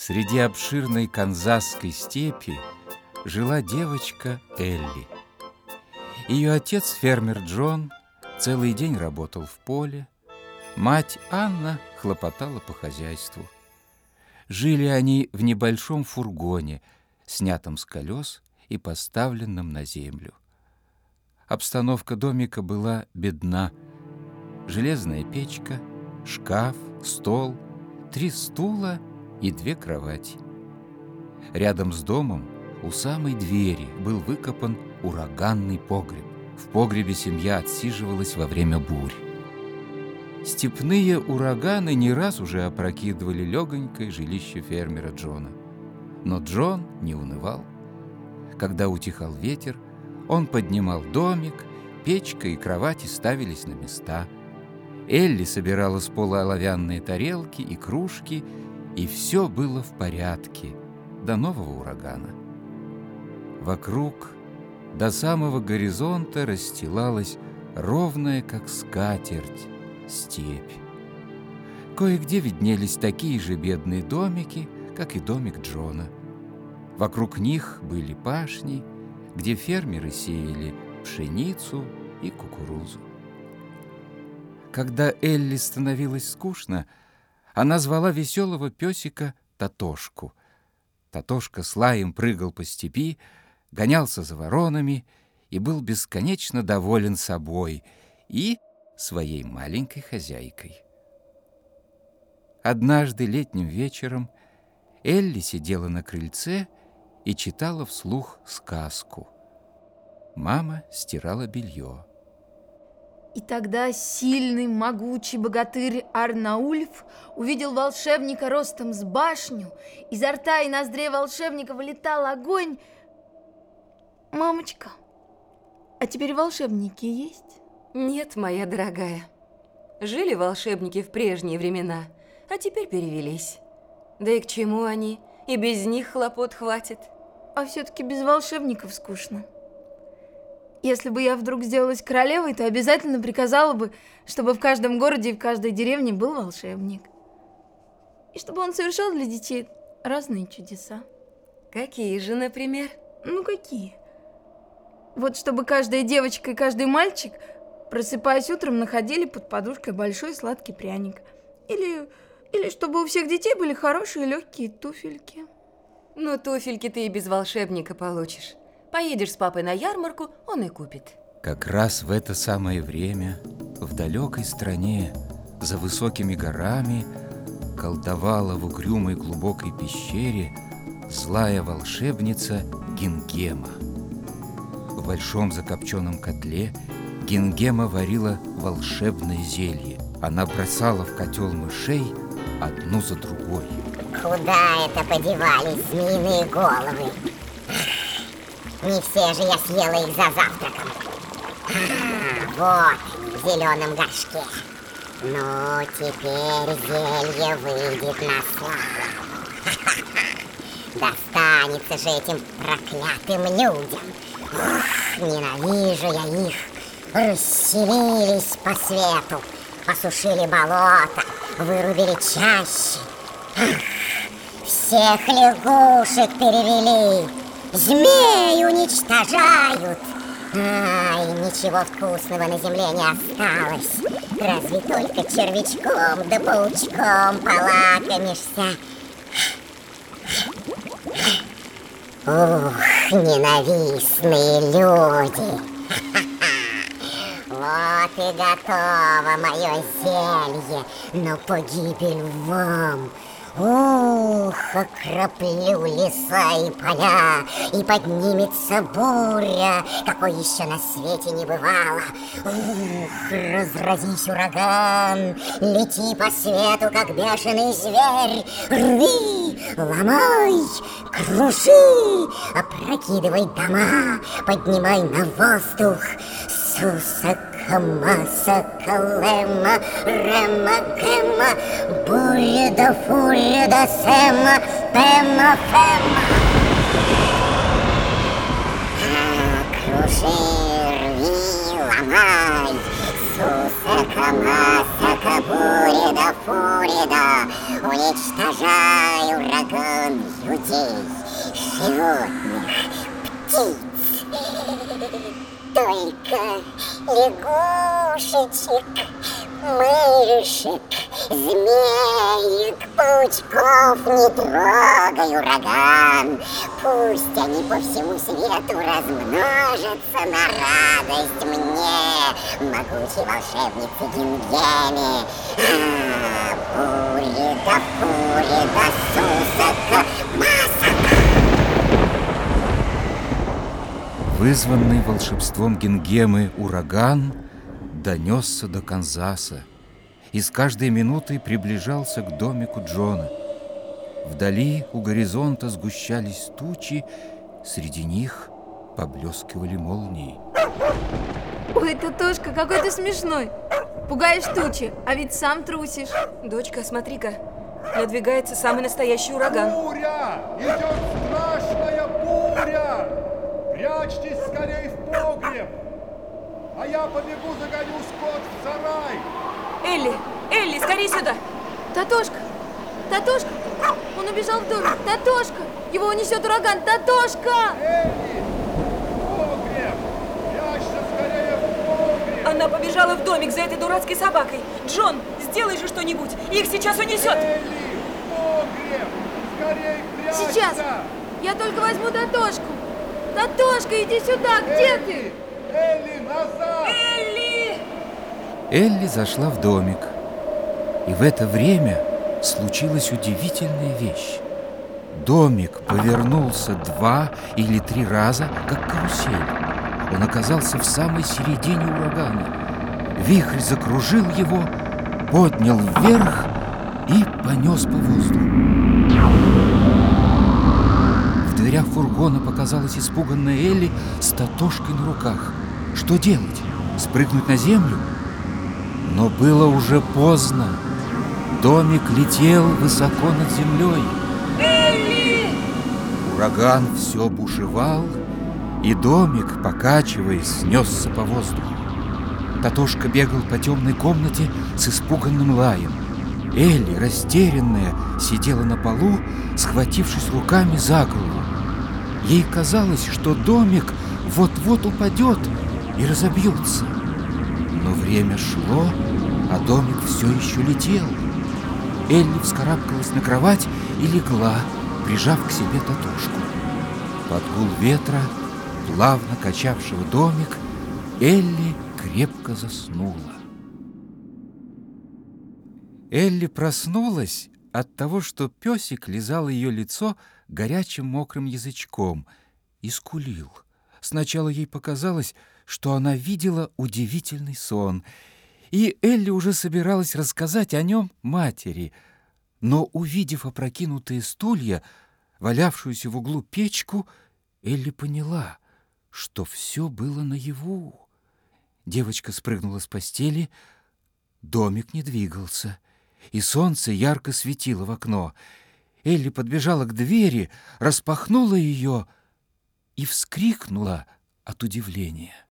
Среди обширной канзасской степи жила девочка Элли. Ее отец, фермер Джон, целый день работал в поле. Мать Анна хлопотала по хозяйству. Жили они в небольшом фургоне, снятом с колес и поставленном на землю. Обстановка домика была бедна. Железная печка, шкаф, стол, 3 стула и 2 кровати. Рядом с домом у самой двери был выкопан ураганный погреб. В погребе семья отсиживалась во время бурь. Степные ураганы не раз уже опрокидывали легонькое жилище фермера Джона. Но Джон не унывал. Когда утихал ветер, он поднимал домик, печка и кровати ставились на места. Элли собирала с пола оловянные тарелки и кружки, и все было в порядке до нового урагана. Вокруг до самого горизонта расстилалась ровная, как скатерть, степь. Кое-где виднелись такие же бедные домики, как и домик Джона. Вокруг них были пашни, где фермеры сеяли пшеницу и кукурузу. Когда Элли становилось скучно, она звала веселого песика Татошку. Татошка с лаем прыгал по степи, гонялся за воронами и был бесконечно доволен собой и своей маленькой хозяйкой. Однажды летним вечером Элли сидела на крыльце и читала вслух сказку. Мама стирала белье. И тогда сильный, могучий богатырь Арнаульф увидел волшебника ростом с башню. Изо рта и ноздрей волшебника вылетал огонь. Мамочка, а теперь волшебники есть? Нет, моя дорогая. Жили волшебники в прежние времена, а теперь перевелись. Да и к чему они? И без них хлопот хватит. А все-таки без волшебников скучно. Если бы я вдруг сделалась королевой, то обязательно приказала бы, чтобы в каждом городе и в каждой деревне был волшебник. И чтобы он совершал для детей разные чудеса. Какие же, например? Ну, какие? Вот чтобы каждая девочка и каждый мальчик, просыпаясь утром, находили под подушкой большой сладкий пряник. Или чтобы у всех детей были хорошие легкие туфельки. Ну, туфельки ты и без волшебника получишь. Поедешь с папой на ярмарку, он и купит. Как раз в это самое время в далекой стране, за высокими горами, колдовала в угрюмой глубокой пещере злая волшебница Гингема. В большом закопченном котле Гингема варила волшебное зелье. Она бросала в котел мышей одну за другой. Куда это подевались змеиные головы? Не все же я съела их за завтраком. Вот, в зеленом горшке. Ну, теперь зелье выйдет на славу. Достанется же этим проклятым людям. Ненавижу я их. Расселились по свету, посушили болото, вырубили чащи. Всех лягушек перевели. Змей уничтожают. Ай, ничего вкусного на земле не осталось. Разве только червячком да паучком полакомишься. Ух, ненавистные люди. Вот и готово мое зелье, но погибель вам. Ух, окроплю леса и поля, и поднимется буря, какой еще на свете не бывало. Ух, разразись ураган, лети по свету, как бешеный зверь. Рви, ломай, круши, опрокидывай дома, поднимай на воздух. Сусакамаса, калема, рема, гема, буря да фурия да сема, пема, фема. Круши, рви, ломай, сусакамаса, буря да фурия да, уничтожай ураган. животных, птиц. Только лягушечек, мышек, змеек, паучков не трогай, ураган. Пусть они по всему свету размножатся на радость мне, могучей волшебнице Гингеме. Бури да сусака, масака. Вызванный волшебством Гингемы ураган донесся до Канзаса и с каждой минутой приближался к домику Джона. Вдали у горизонта сгущались тучи, среди них поблескивали молнии. Ой, Татошка, какой ты смешной. Пугаешь тучи, а ведь сам трусишь. Дочка, смотри-ка, надвигается самый настоящий ураган. Буря! Идет страшная буря! Прячьтесь скорей в погреб! А я побегу, загоню скот в сарай! Элли, Элли, скорей сюда! Татошка, Татошка, он убежал в домик. Татошка, его унесет ураган. Татошка! Элли! В погреб! Прячься скорее в погреб! Она побежала в домик за этой дурацкой собакой. Джон, сделай же что-нибудь, их сейчас унесет. Элли! В погреб! Скорей прячься! Сейчас! Я только возьму Татошку. Татошка, иди сюда, где ты? Элли, назад! Элли! Элли зашла в домик, и в это время случилась удивительная вещь. Домик повернулся 2 или 3 раза, как карусель. Он оказался в самой середине урагана. Вихрь закружил его, поднял вверх и понес по воздуху. В дверях фургона показалась испуганная Элли с Татошкой на руках. Что делать? Спрыгнуть на землю? Но было уже поздно. Домик летел высоко над землей. Элли! Ураган все бушевал, и домик, покачиваясь, снесся по воздуху. Татошка бегал по темной комнате с испуганным лаем. Элли, растерянная, сидела на полу, схватившись руками за голову. Ей казалось, что домик вот-вот упадет и разобьется. Но время шло, а домик все еще летел. Элли вскарабкалась на кровать и легла, прижав к себе Татошку. Под гул ветра, плавно качавшего домик, Элли крепко заснула. Элли проснулась от того, что песик лизал ее лицо горячим мокрым язычком и скулил. Сначала ей показалось, что она видела удивительный сон, и Элли уже собиралась рассказать о нем матери, но, увидев опрокинутые стулья, валявшуюся в углу печку, Элли поняла, что все было наяву. Девочка спрыгнула с постели, домик не двигался, и солнце ярко светило в окно. Элли подбежала к двери, распахнула ее и вскрикнула от удивления.